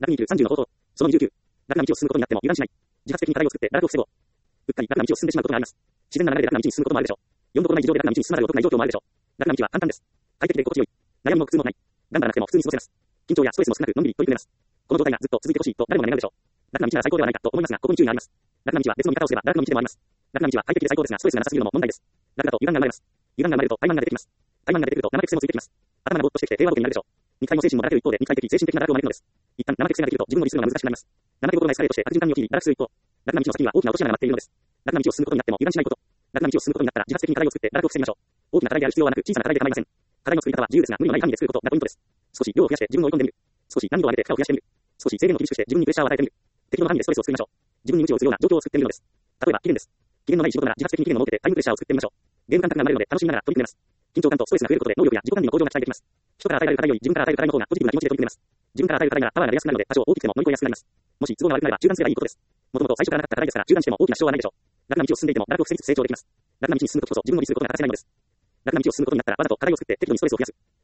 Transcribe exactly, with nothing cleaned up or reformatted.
楽に生きるさんじゅうの方法。そのにじゅうきゅう。楽な道を進むことになっても油断しない。自発的に課題を作って堕落を防ごう。うっかり楽な道を進んでしまうことがあります。自然な流れで楽な道に進むこともあるでしょう。読んどころない事情で楽な道に進まざるを得ない状況もあるでしょう。楽な道は簡単です。快適で心地よい。悩みも苦痛もない。頑張らなくても普通に過ごせます。緊張やストレスも少なくのんびり取り組めます。この状態がずっと続いてほしいと誰もが願うでしょう。楽な道なら最高ではないかと思いますが、ここに注意があります。楽な道は別の見方をすれば楽の道でもあります。楽な道は快適で最高ですが、ストレスがなさすぎるのも問題です。楽だと油断が生まれます。油断が生まれると怠慢が出てきます。怠慢が出てくると生癖もついてきます。頭がぼーっとしてきて平和ボケになるでしょう。肉体の精神も堕落る一方で肉体的、精神的な堕落を招くのです。一旦生癖ができると自分の理するのが難しくなります。生け心がエスカレートして悪循環に陥り堕落する一方、楽な道の先には大きな落とし穴が待っているのです。楽な道を進むことになっても油断しないこと。楽な道を進むことになったら自発的に課題を作って堕落を防ぎましょう。大きな課題である必要はなく小さな課題で構いません。課題の作り方は自由ですが無理のない範囲で作ることがポイントです。少し量を増やして自分を追い込んでみる。少し難易度を上げて負荷を増やしてみる。少し制限を厳しくして自分にプレッシャーを与えてみる。適度な範囲でストレスを作りましょう。自分に無知をするような状況を作ってみるのです。例えば期限です。期限のない仕事なら自発的に期限を設けてタイムプレッシャーを作ってみましょう。ゲーム感覚が生まれるので楽しみながら取り組めます。緊張感とストレスが増えることで能力や自己管理の向上が期待できます。人から与えられる課題より自分から与える課題の方がポジティブな気持ちで取り組めます。自分から与える課題ならパワーが出やすくなるので多少大きくても乗り越えやすくなります。もし都合が悪くなれば中断すればいいことです。もともと最初からなかった課題ですから中断しても大きな支障はないでしょう。楽な道を進んでいても堕落を防ぎつつ成長できます。楽な道に進むときこそ自分の理することが形になるのです。楽な道を進むことになったらわざと課題を作って適度にストレスを増やす。